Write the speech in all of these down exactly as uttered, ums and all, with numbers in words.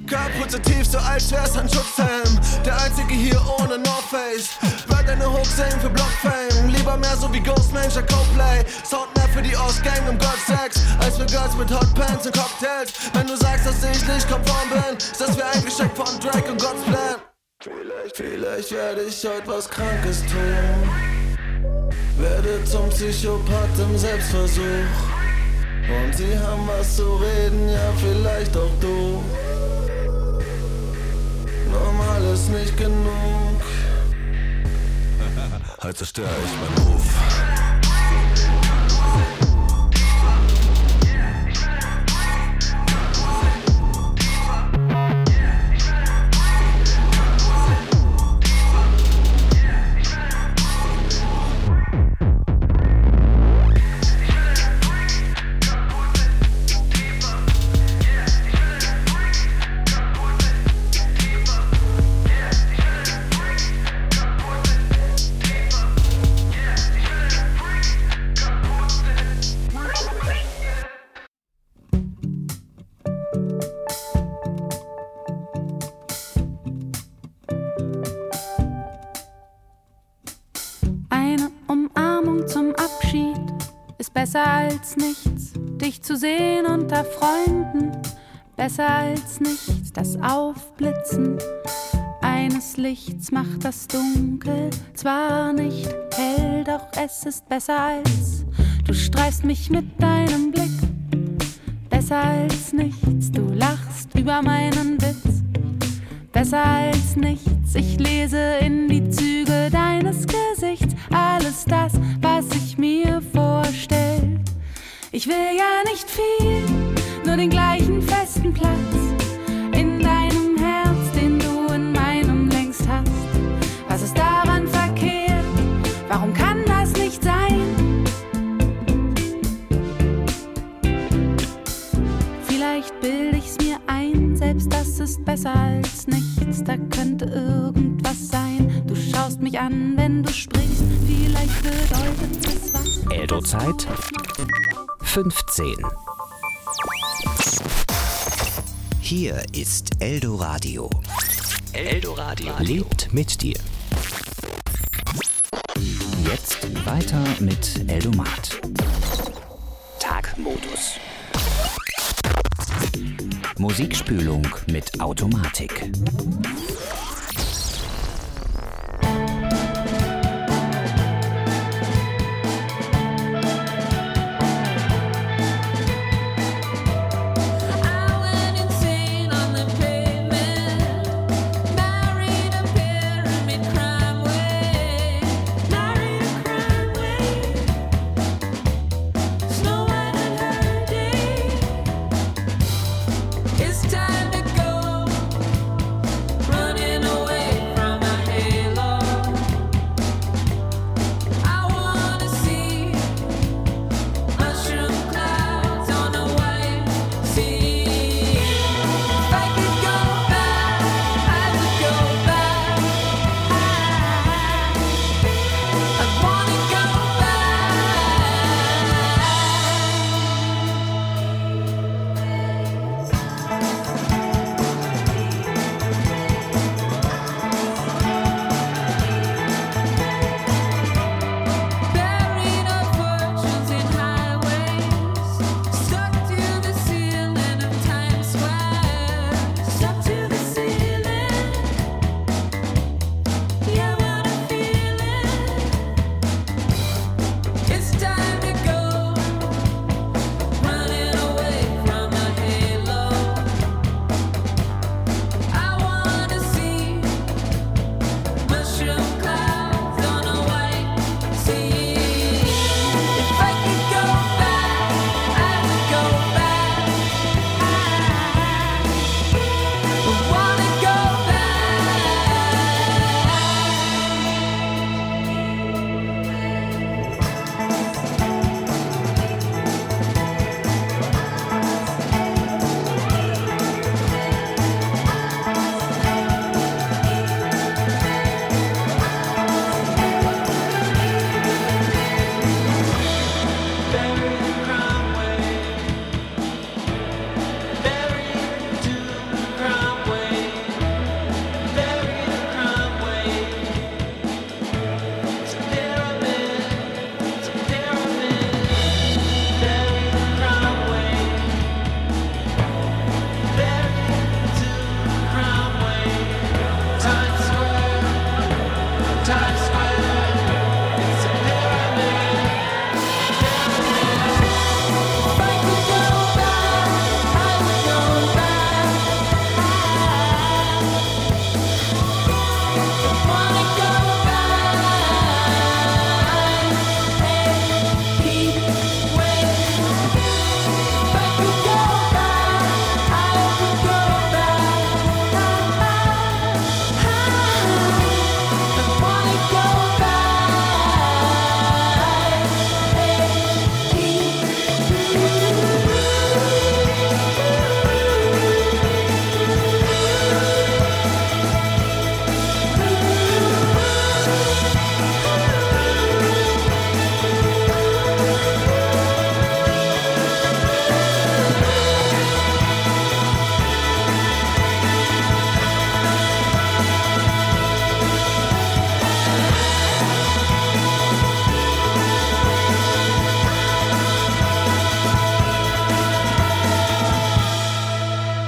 K-positiv, so als wär's ein Schutzhelm. Der einzige hier ohne North Face. Wird eine Hook singen für Blockfame. Lieber mehr so wie Ghostmanager Coldplay. Sound mehr für die Ostgang im Golfsex als für Girls mit Hotpants und Cocktails. Wenn du sagst, dass ich nicht konform bin, ist das wie ein Geschenk von Drake und God's Plan. Vielleicht, vielleicht werde ich heute was Krankes tun. Werde zum Psychopath im Selbstversuch. Und sie haben was zu reden, ja vielleicht auch du. Normal ist nicht genug. Heute zerstöre ich meinen Ruf. Besser als nichts, dich zu sehen unter Freunden. Besser als nichts, das Aufblitzen eines Lichts macht das Dunkel zwar nicht hell, doch es ist besser als du streifst mich mit deinem Blick. Besser als nichts, du lachst über meinen Witz. Besser als nichts, ich lese in die Züge deines Gesichts alles das, was ich mir vorstell. Ich will ja nicht viel, nur den gleichen festen Platz in deinem Herz, den du in meinem längst hast. Was ist daran verkehrt? Warum kann das nicht sein? Vielleicht bilde ich's mir ein, selbst das ist besser als nichts. Da könnte irgendwas sein. Du schaust mich an, wenn du sprichst. Vielleicht bedeutet es was. Eldo-Zeit fünfzehn. Hier ist Eldoradio. Eldoradio lebt mit dir. Jetzt weiter mit Eldomat. Tagmodus. Musikspülung mit Automatik. It's time to go, running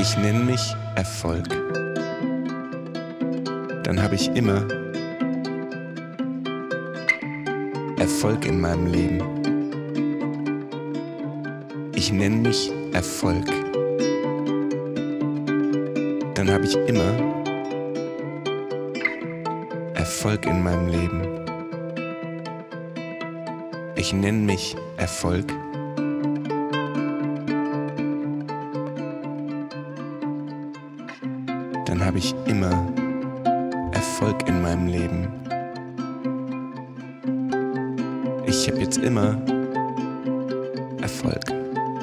Ich nenn mich Erfolg. Dann habe ich immer Erfolg in meinem Leben. Ich nenn mich Erfolg. Dann habe ich immer Erfolg in meinem Leben. Ich nenn mich Erfolg. Dann habe ich immer Erfolg in meinem Leben. Ich habe jetzt immer Erfolg.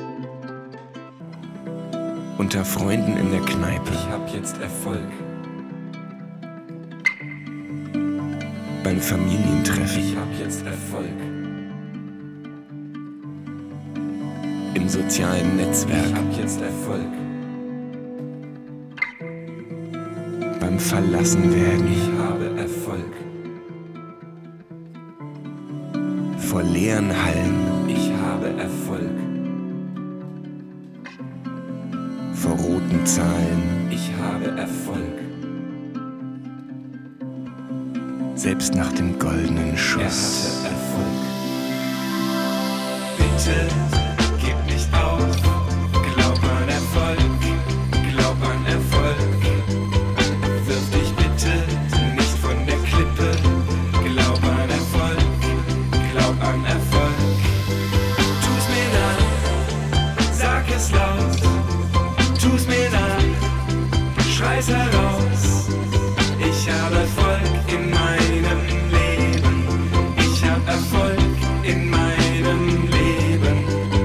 Unter Freunden in der Kneipe. Ich hab jetzt Erfolg. Beim Familientreffen. Ich hab jetzt Erfolg. Im sozialen Netzwerk. Ich hab jetzt Erfolg. Beim Verlassenwerden. Ich habe Erfolg. Vor leeren Hallen. Ich habe Erfolg. Vor roten Zahlen. Ich habe Erfolg. Selbst nach dem goldenen Er Schuss. hatte Erfolg. Bitte gib nicht auf. Glaub an Erfolg. Glaub an Erfolg. Wirf dich bitte nicht von der Klippe. Glaub an Erfolg. Glaub an Erfolg. Tu's mir nach. Sag es laut. Tu's mir nach. Schrei's heraus. Ich habe Erfolg in meinem Leben. Ich hab Erfolg in meinem Leben.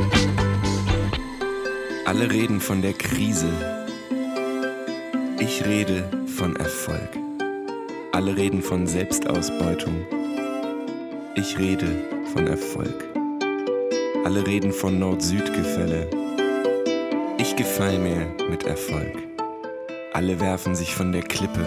Alle reden von der Krise. Ich rede von Erfolg. Alle reden von Selbstausbeutung. Ich rede von Erfolg. Alle reden von Nord-Süd-Gefälle. Ich gefall mir mit Erfolg. Alle werfen sich von der Klippe.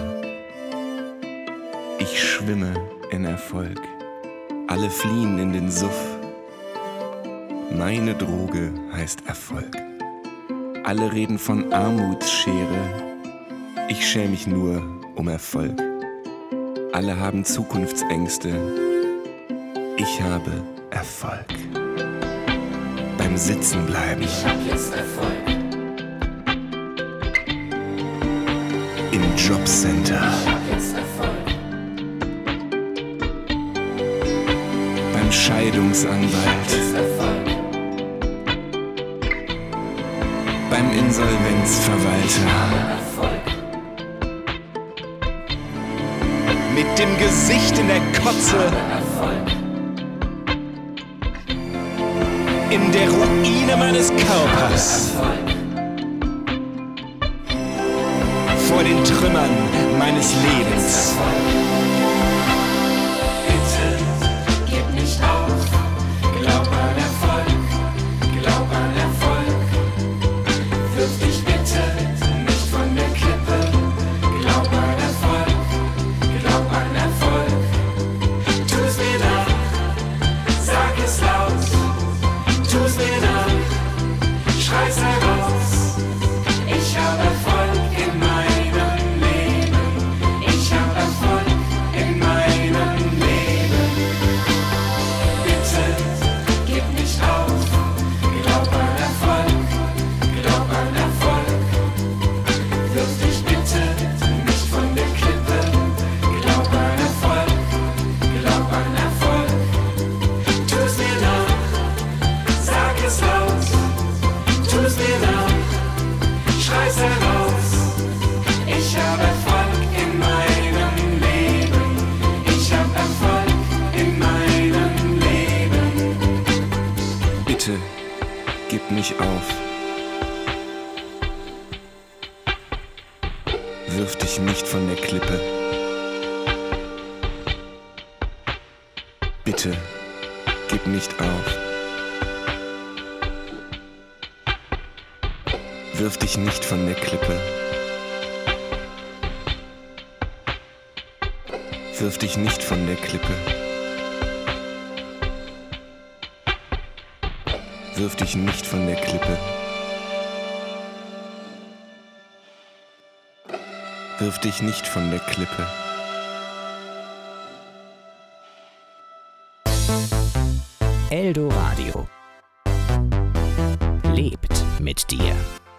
Ich schwimme in Erfolg. Alle fliehen in den Suff. Meine Droge heißt Erfolg. Alle reden von Armutsschere. Ich schäme mich nur um Erfolg. Alle haben Zukunftsängste. Ich habe Erfolg. Beim Sitzenbleiben. Ich hab jetzt Erfolg. Im Jobcenter. Ich hab jetzt Erfolg. Beim Scheidungsanwalt. Jetzt Erfolg. Beim Insolvenzverwalter. Erfolg. Mit dem Gesicht in der Kotze. Erfolg. In der Ruine meines Körpers. Erfolg. Vor den Trümmern meines Lebens. Bitte gib nicht auf. Glaub an Erfolg. Glaub an Erfolg. Wirf dich bitte nicht von der Klippe. Glaub an Erfolg. Glaub an Erfolg. Tu's mir nach. Sag es laut. Tu's mir nach. Schrei's heraus. Ich habe Erfolg in meinem Leben. Ich habe Erfolg in meinem Leben. Bitte gib nicht auf. Glaub an Erfolg. Glaub an Erfolg. Wirf dich bitte nicht von der Klippe. Glaub an Erfolg. Glaub an Erfolg. Tu's mir nach. Sag es laut. Tu's mir nach. Schrei's heraus. Ich habe Erfolg in meinem Leben. Ich habe Erfolg in meinem Leben. Bitte, gib mich auf. Wirf dich nicht von der Klippe. Bitte, gib nicht auf. Wirf dich nicht von der Klippe. Wirf dich nicht von der Klippe. Wirf dich nicht von der Klippe. Wirf dich nicht von der Klippe. Eldoradio lebt mit dir.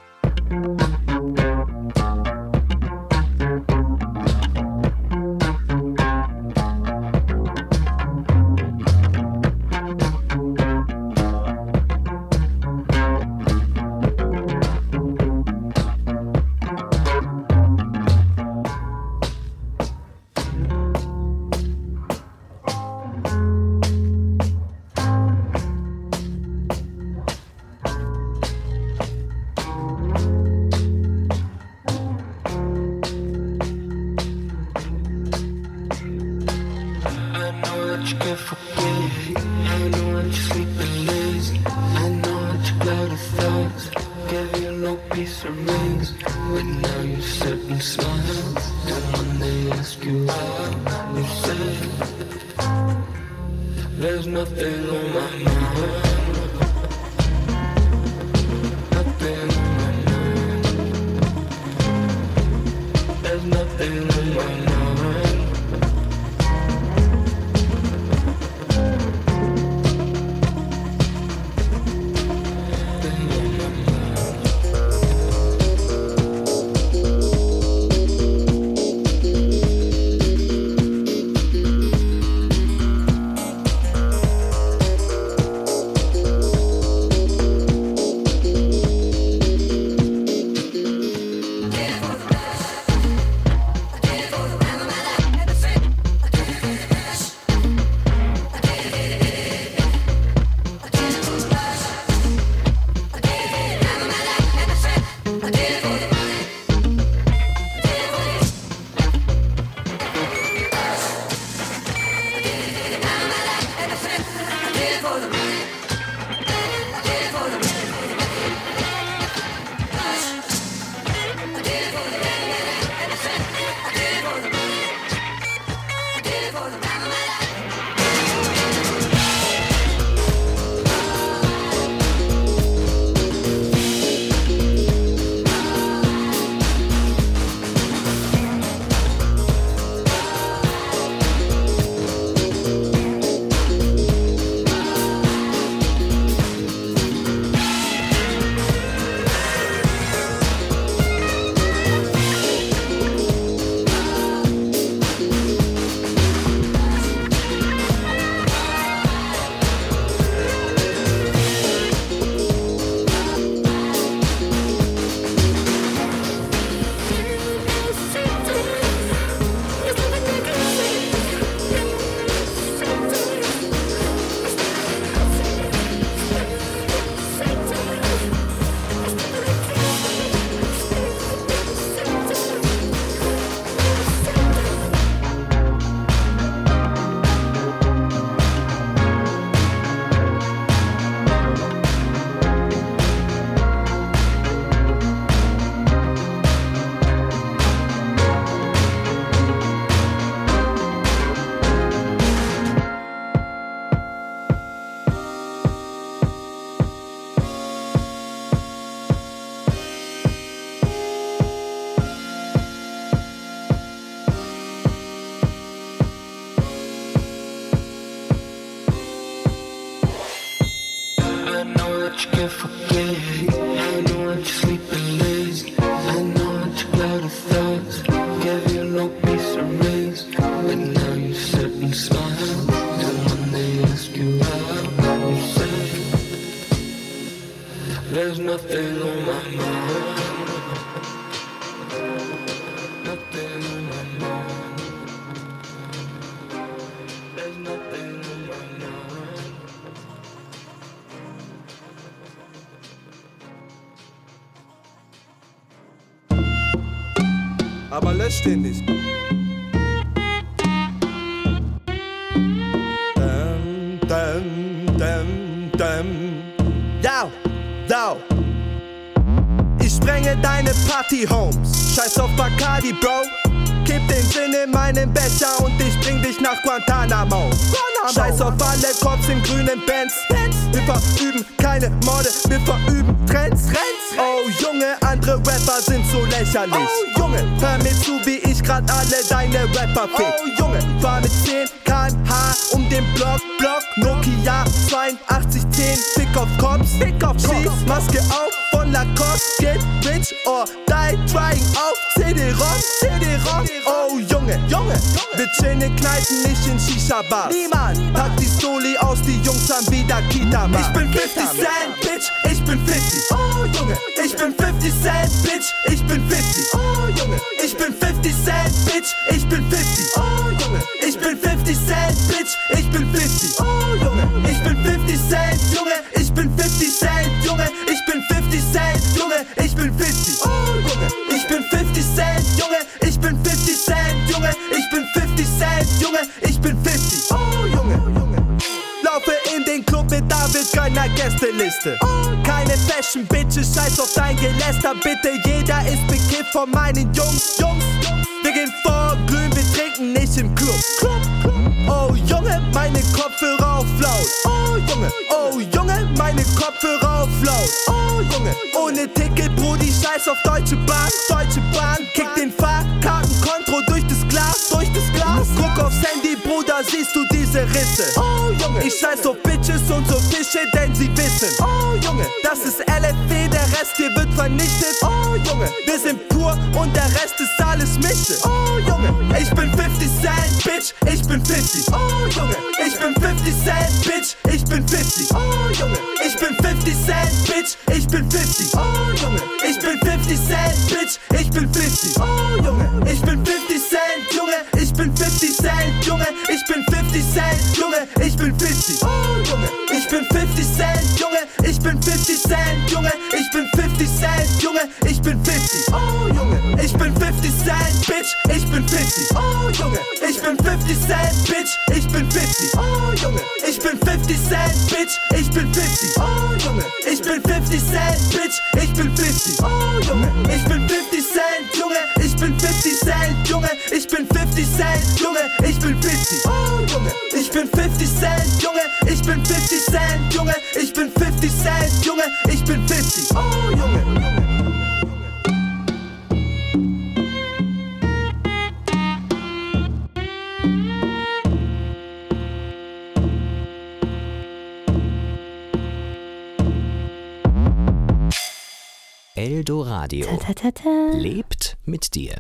Aber löscht den nicht. Dum, dum, dum, dum. Down, down. Ich sprenge deine Party-Homes. Scheiß auf Bacardi, Bro. kipp den Gin in meinen Becher und ich bring dich nach Guantanamo. Scheiß auf alle Cops in grünen Bands. Wir verüben keine Morde, wir verüben Trends. Oh Junge, andere Rapper sind so lächerlich. Oh Junge, hör mir zu, wie ich grad alle deine Rapper fick. Oh Junge, fahr mit zehn Kilometer pro Stunde um den Block, Block. Nokia zweiundachtzig zehn, Fick auf Cops, Fick auf Cops. Maske auf von Lacoste, get rich or die trying auf C D-Rock, C D-Rock. Oh Junge, Junge, wir chillen in Kneipen, nicht in Shisha-Bars. Niemand pack die Stoli aus, die Jungs haben wieder Kita-Bar. Ich bin fifty Cent, Bitch, ich bin fifty. Oh Junge, ich bin fifty Cent, Bitch, ich bin fifty. Oh Junge, ich bin fifty Cent, Bitch, ich bin fifty. Oh Junge, ich bin fifty Cent, Bitch, ich bin fifty. Oh Junge, ich bin fifty Cent, Junge, ich bin fifty Cent, Junge, ich bin fifty Cent, Junge, ich bin fifty. Oh Junge, ich bin fifty Cent, Junge, ich bin fifty Cent, Junge, ich bin fifty Cent, Junge, ich bin fifty. Oh Junge, laufe in den Club mit David keiner Gästeliste. Keine Fashion Bitches, scheiß auf dein Geläster, bitte jeder ist bekifft von meinen Jungs, Jungs. Wir gehen vor, glühen, wir trinken nicht im Club. Oh Junge, meine Kopfhörer auf laut. Oh Junge, oh Junge, meine Kopfhörer auf laut. Oh Junge, ohne Ticket, Brudi, scheiß auf Deutsche Bahn. Deutsche Bahn, kick den Fahrkartenkonto durch das Glas, durch das Glas. Guck aufs Handy, Bruder, siehst du diese Risse. Oh Junge, ich scheiß auf Bitches und so Fische, denn sie wissen. Oh Junge, das ist L F W, der Rest hier wird vernichtet. Oh Junge, wir sind pur und der Rest ist alles Mische. Oh Junge, ich bin fifty Cent, Bitch, ich bin fifty. Oh Junge, ich bin fifty Cent, Bitch, ich bin fifty. Oh Junge, ich bin fifty Cent, Bitch, ich bin fifty. Oh Junge, ich bin fifty Cent, Bitch, ich bin fifty. Oh Junge, ich bin fifty Cent, Junge, ich bin fifty Cent, Junge, ich bin fifty Cent, Junge, ich bin fifty. Oh Junge, ich bin fifty Cent, Junge, ich bin fifty Cent, Junge, ich bin fifty Cent, Junge, ich bin fifty. Oh Junge, ich bin fifty Cent, Bitch, ich bin fifty. Oh Junge, ich bin fifty Cent, Bitch, ich bin fifty. Oh Junge, ich bin fifty Cent, Bitch, ich bin fifty. Oh Junge, ich bin fifty Cent, Bitch, ich bin fifty. Oh Junge, ich bin fifty Cent, Junge, ich bin fifty Cent, Junge, ich bin fifty Cent, Junge, ich bin fifty. Oh Junge, ich bin fifty Cent, Junge, ich bin fifty Cent, Junge, ich bin fifty Cent, Junge, ich bin fifty. Oh Junge. Eldoradio Ta, ta, ta, ta. lebt mit dir.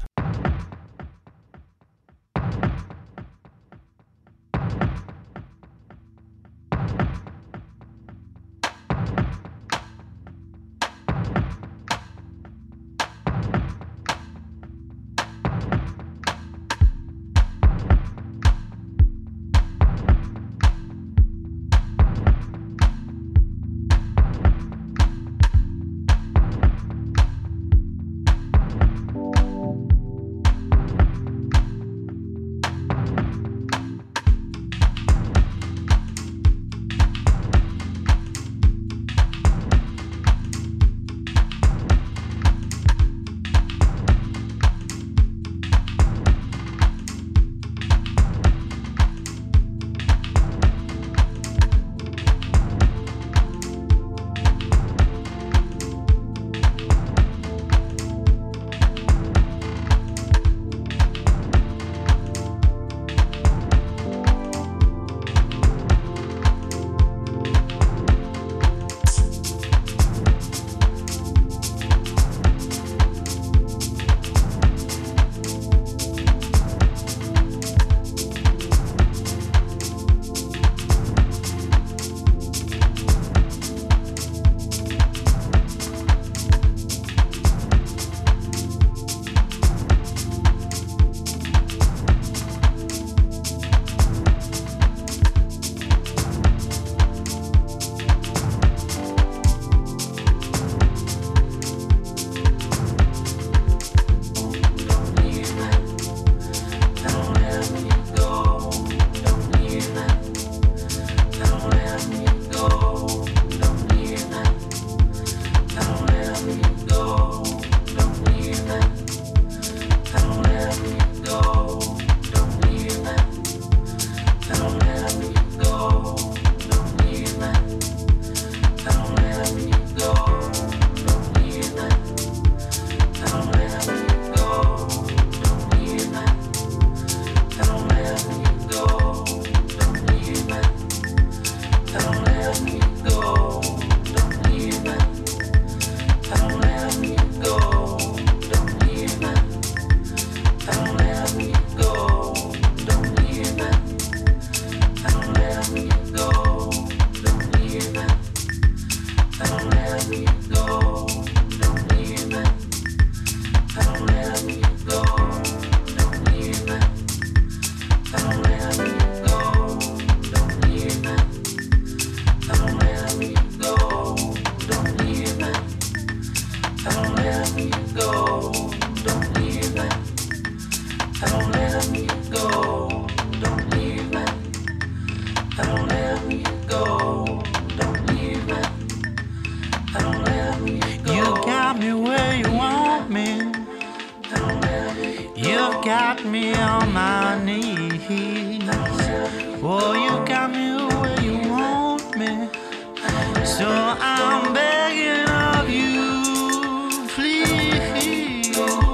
got me on my knees. Oh, you got me where you want me. So I'm begging of you, please, please,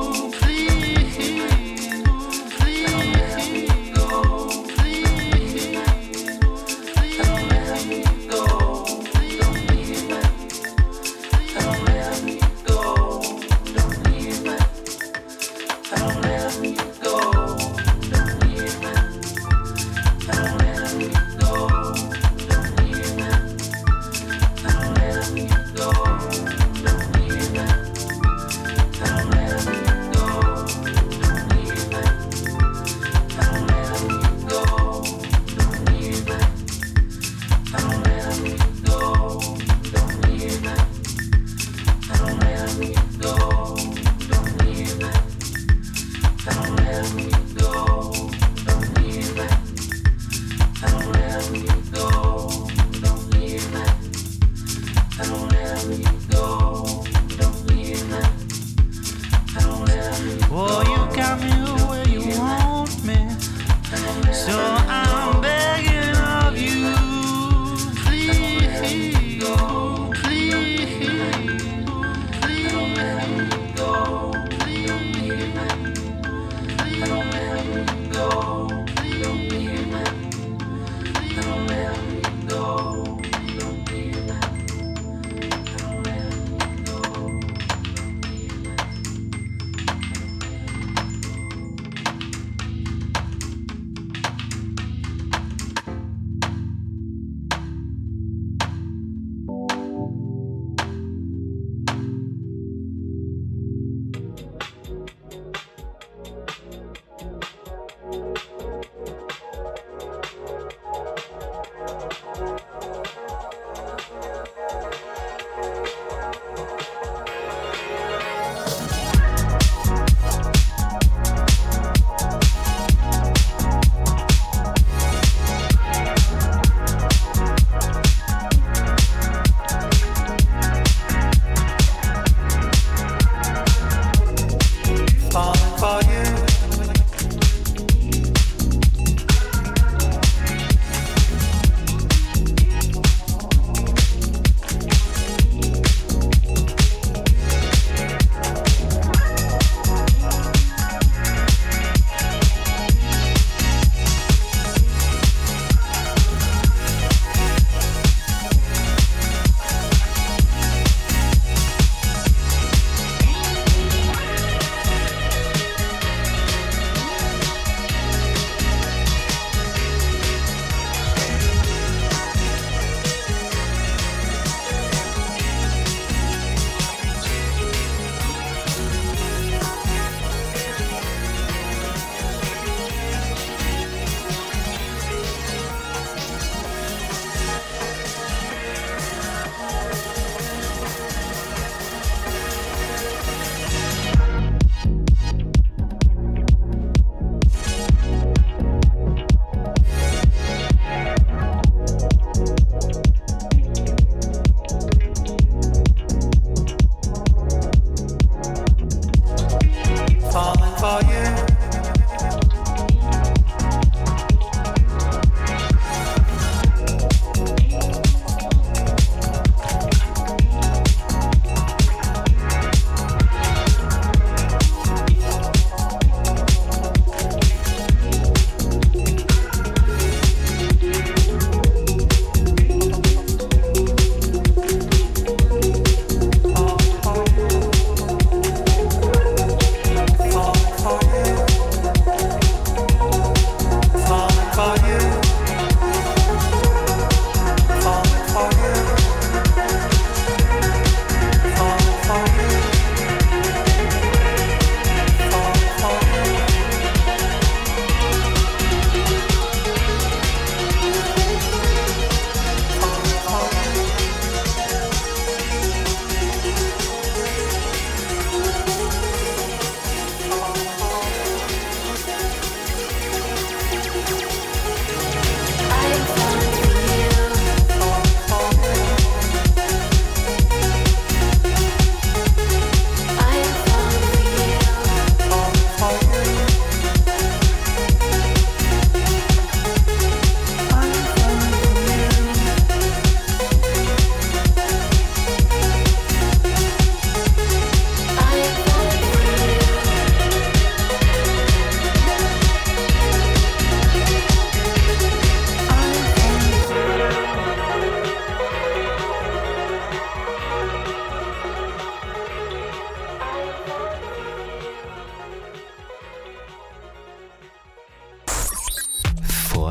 please,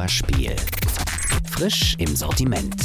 Vorspiel. Frisch im Sortiment.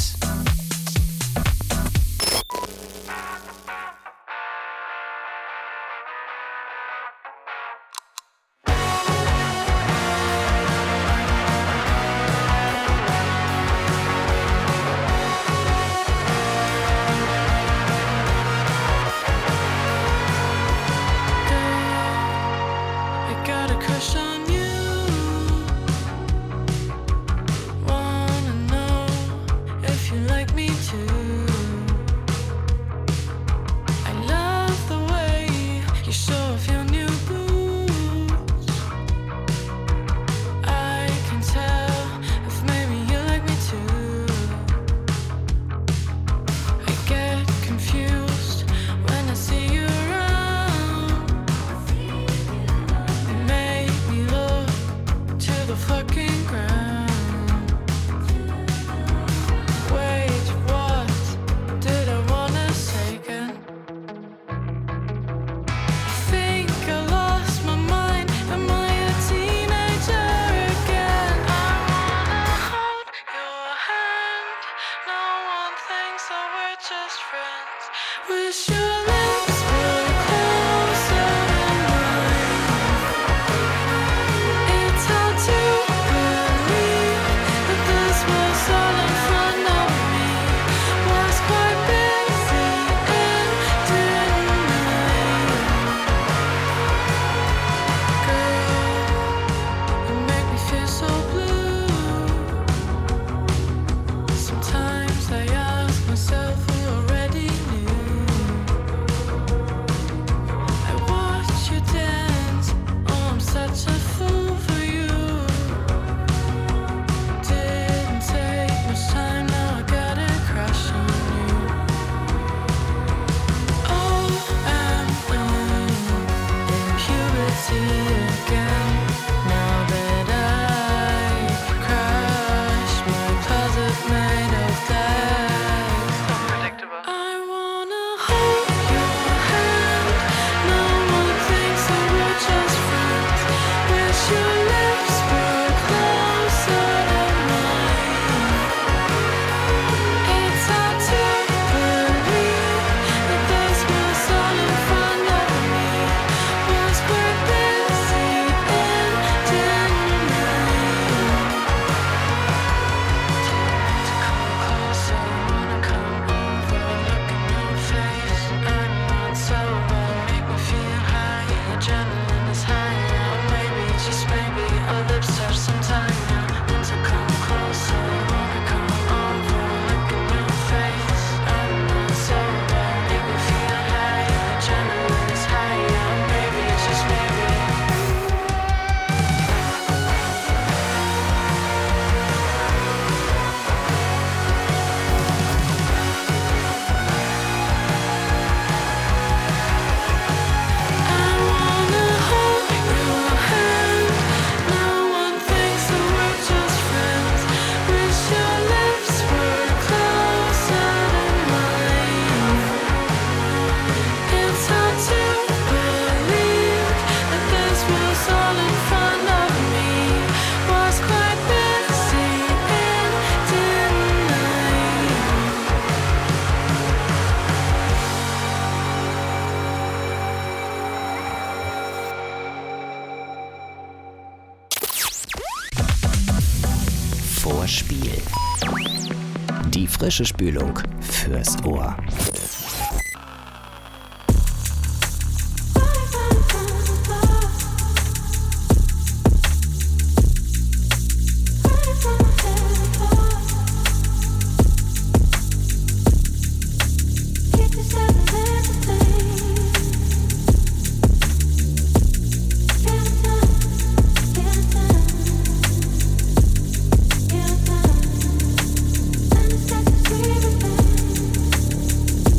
Vorspiel. Die frische Spülung fürs Ohr. Thank you.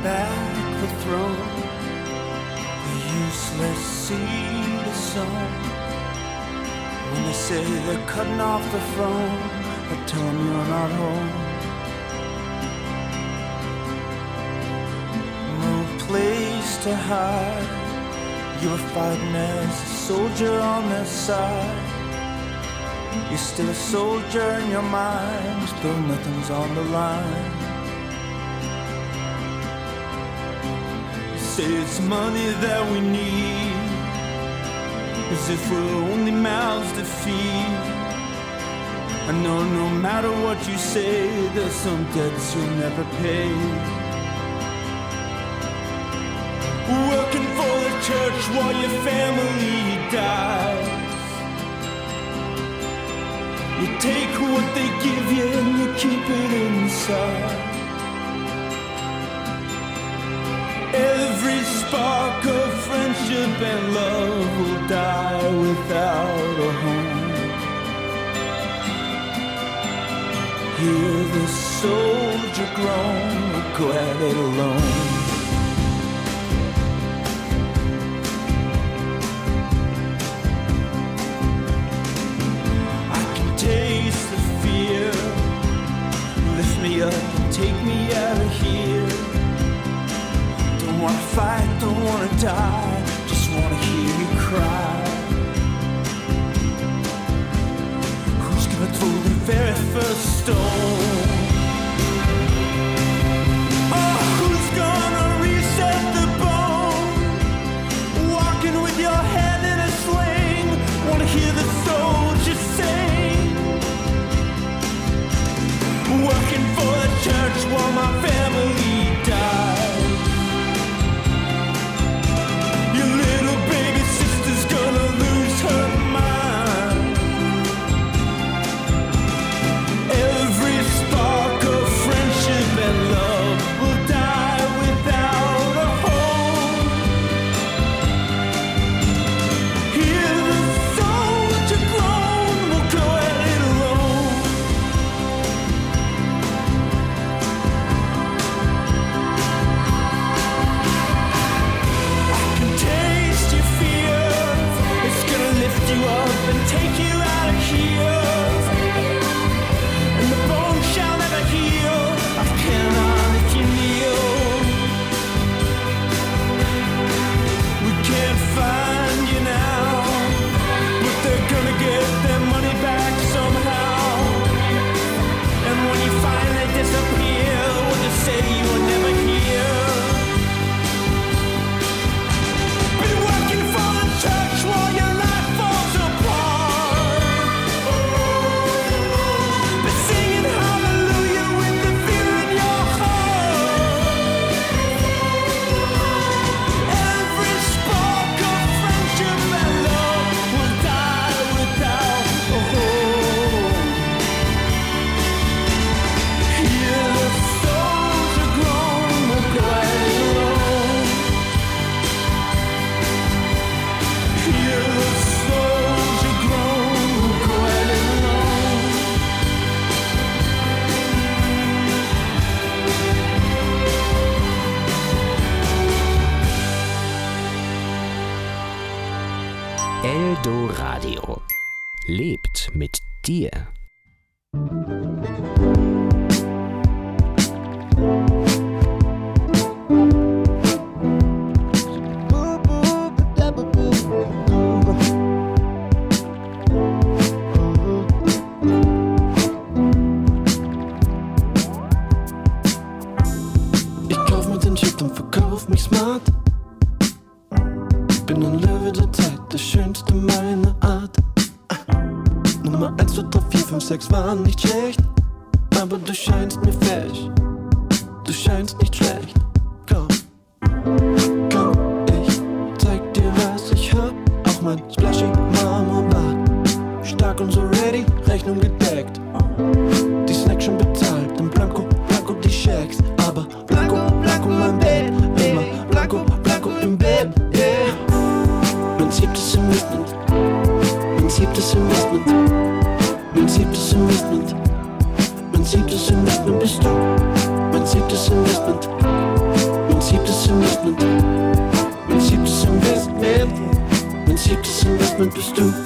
back the throne. The useless see the sun. When they say they're cutting off the phone, I tell them you're not home. No place to hide. You were fighting as a soldier on their side. You're still a soldier in your mind, still nothing's on the line. You say it's money that we need, as if we're only mouths to feed. I know no matter what you say, there's some debts you'll never pay. Working for the church while your family dies. You take what they give you and you keep it inside. Every spark of friendship and love will die without a home. Hear the soldier groan, we're glad it alone. Taste the fear, lift me up and take me out of here. Don't wanna fight, don't wanna die, just wanna hear you cry. Who's gonna throw the very first stone? Oh, who's gonna reset the bone? Walking with your head in a sling, wanna hear the soldiers sing. Working for the church while my family dies. Your little baby sister's gonna lose her mind. Every spark of friendship and love will die without a home. Hear the soldier groan, we'll go at it alone. You up and take you out of here, and the bone shall never heal. I've counted on if you kneel. We can't find you now, but they're gonna get their money back somehow. And when you finally disappear, we'll just say you were never here. Been working for the church while your life falls apart. Been singing hallelujah with the fear in your heart. Every spark of friendship and love will die without a home. Hear the soldier groan, we'll go at it alone. Hear the soldier groan, we'll go at it alone. Eldoradio lebt mit dir. Ich kauf mir den Shit und verkauf mich smart. Bin ein Löwe der Zeit, der schönste meiner Art. Nummer eins, zwei, drei, vier, fünf, sechs waren nicht schlecht. Aber du scheinst mir fesch, du scheinst nicht schlecht. Komm, komm, ich zeig dir, was ich hab. Auch mein Splashy Marmorbad. Stark und so ready, Rechnung gedeckt. Die Snacks schon bezahlt, in Blanco, Blanco die Shacks. Aber Blanco, Blanco mein Bett. Immer Blanco, Blanco im Bett, yeah. Mein siebtes Investment, mein siebtes Investment, mein siebtes Investment, mein siebtes Investment bist du. Mein siebtes Investment, mein siebtes Investment. Mein siebtes Investment. Mein siebtes Investment bist du.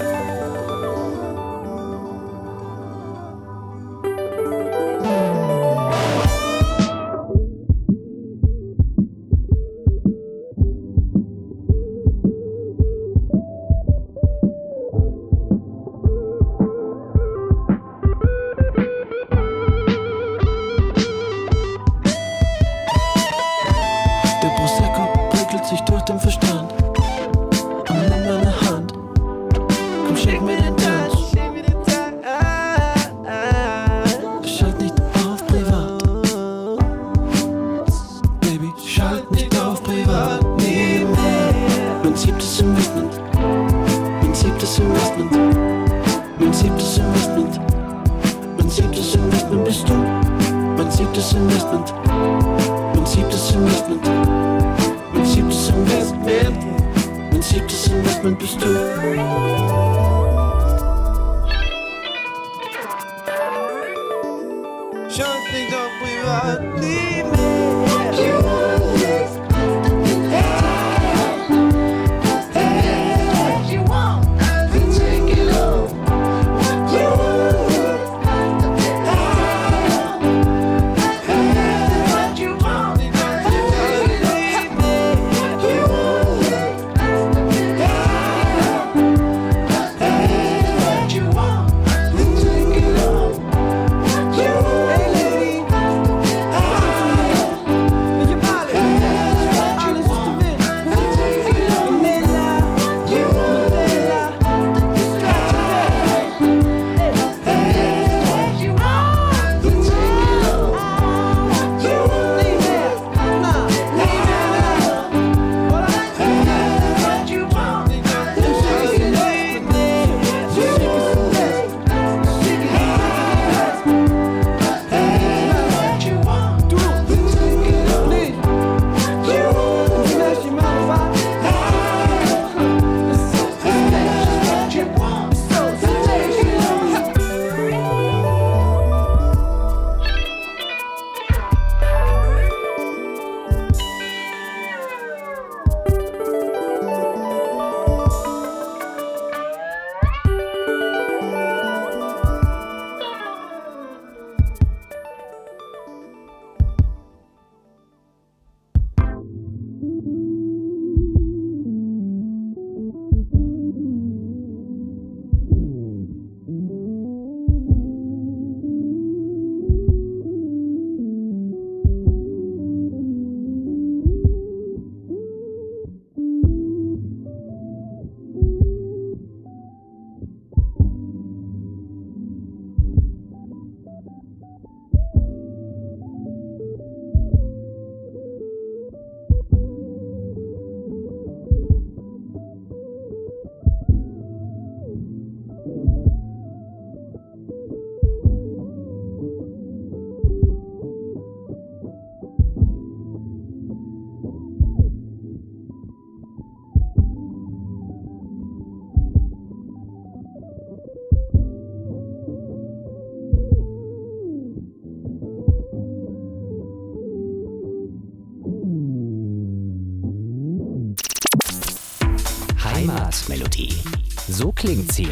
Heimatmelodie. So klingt's hier.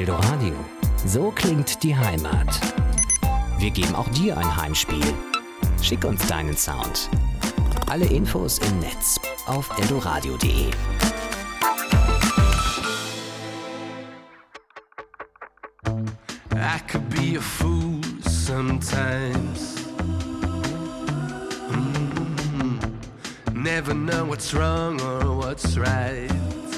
Eldoradio. So klingt die Heimat. Wir geben auch dir ein Heimspiel. Schick uns deinen Sound. Alle Infos im Netz auf eldoradio punkt de. I could be a fool sometimes. Mm-hmm. Never know what's wrong or what's right.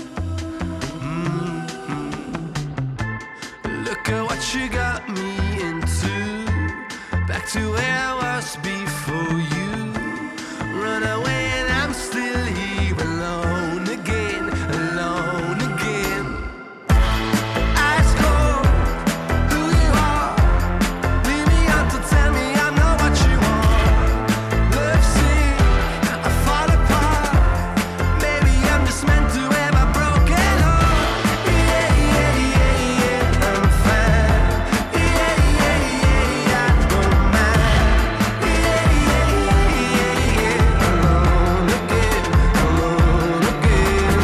Mm-hmm. Look at what you got me into. Back to where I was before you. Run away and I'm still here alone again, alone again. Ice cold, who you are. Leave me out to tell me I'm not what you want. Love sick, I fall apart. Maybe I'm just meant to have a broken heart. Yeah, yeah, yeah, yeah, I'm fine. Yeah, yeah, yeah, I don't mind. Yeah, yeah, yeah, yeah, alone again, alone again.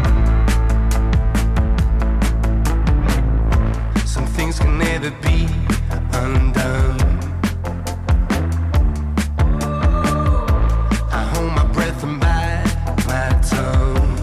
Some things can never be undone. I hold my breath and bite my tongue.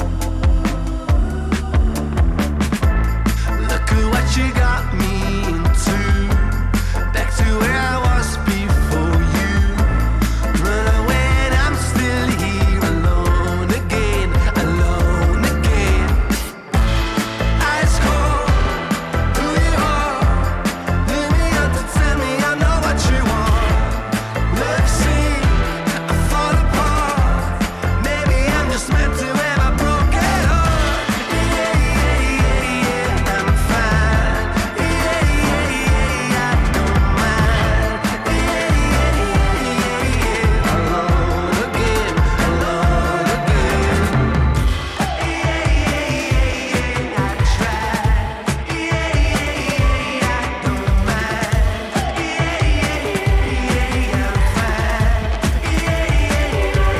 Look at what you got me into. Back to where I was before you. Run away and I'm still here alone again, alone again. Ice cold, who you are. Leave me out to tell me I know what you want. Love sick, I fall apart. Maybe I'm just meant to have a broken heart. Yeah, yeah, yeah, yeah, I'm fine. Yeah, yeah, yeah, I don't mind. Yeah, yeah, yeah, yeah, alone again, alone again. Yeah, yeah, yeah, I tried. Yeah, yeah, yeah, I don't mind. Yeah, yeah, yeah, I'm fine. Yeah, yeah,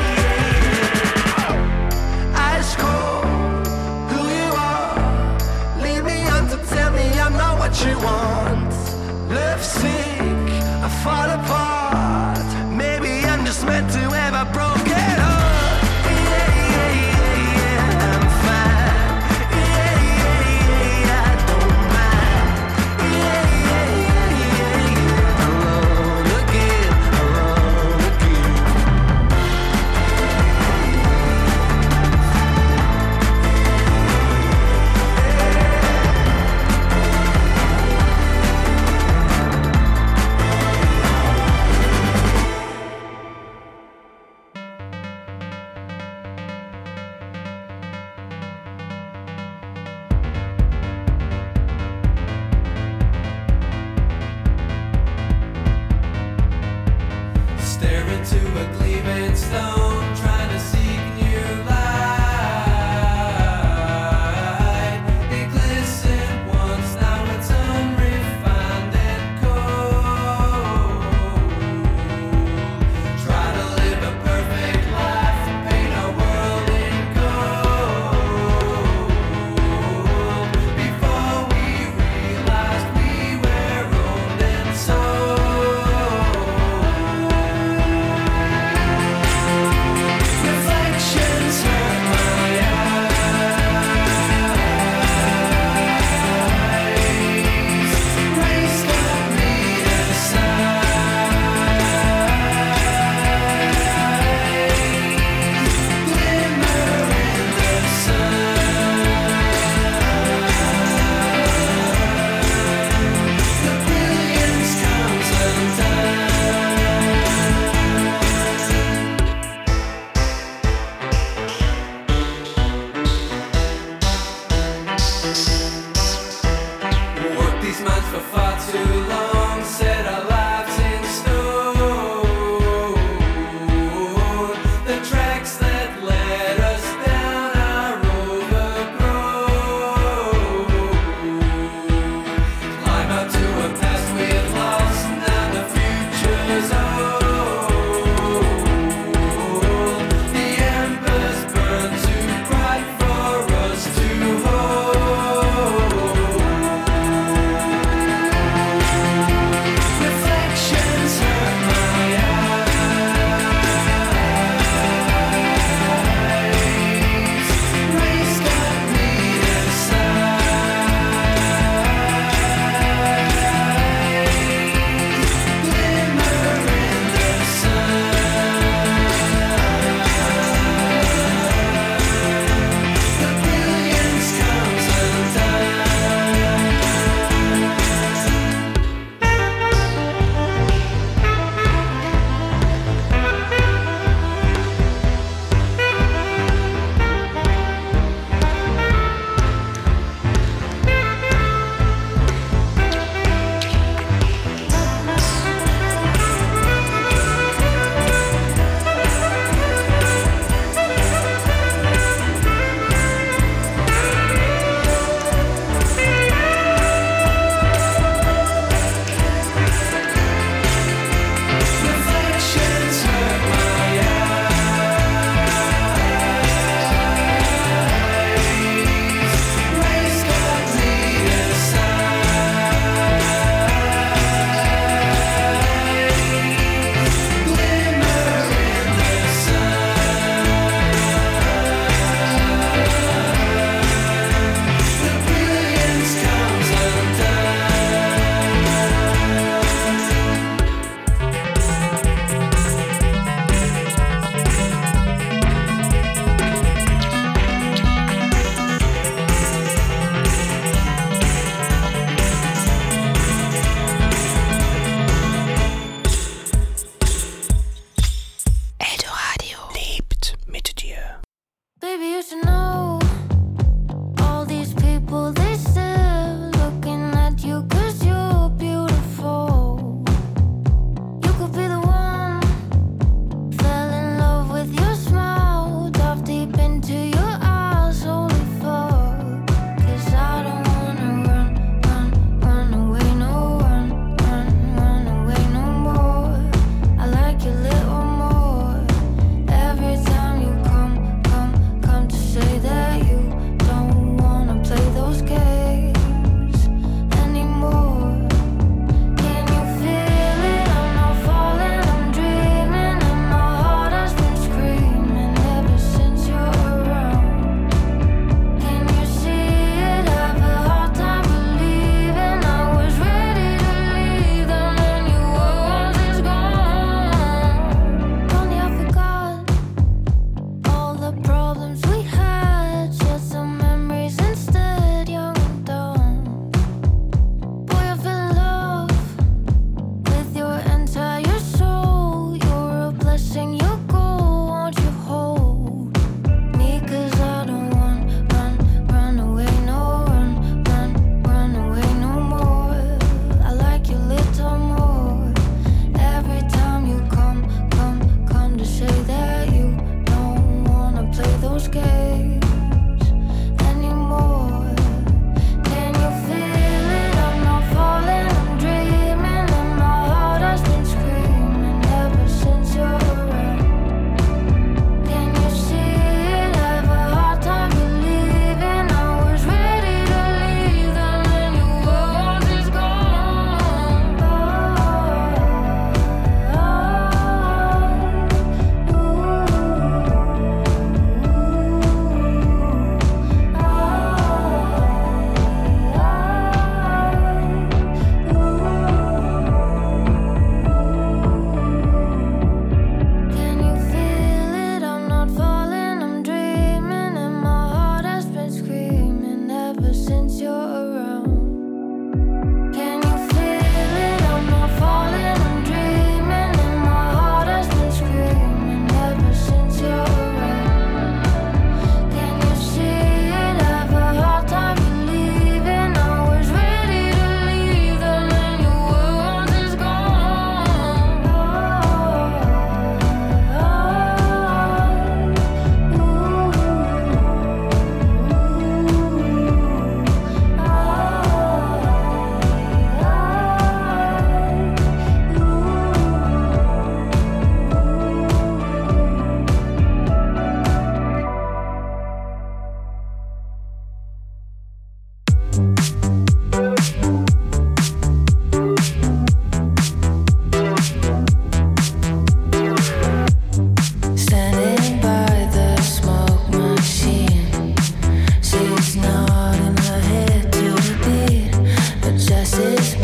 yeah. Ice cold, who you are. Leave me on to tell me I'm not what you want. Love sick, I fall apart. Maybe I'm just meant to have a broken heart. Yeah, yeah, yeah, yeah, I'm fine. Yeah, yeah, yeah, I don't mind. Yeah, yeah, yeah, yeah, alone again, alone again. Stare into a gleaming stone, trying to seek new light. It glistened once, now it's unrefined and cold. Try to live a perfect life, paint our world in gold. Before we realized we were owned and sold. Reflections hurt my eyes, raised up me aside, glimmer in the sun. The brilliance comes undone. Worked these minds for far too long.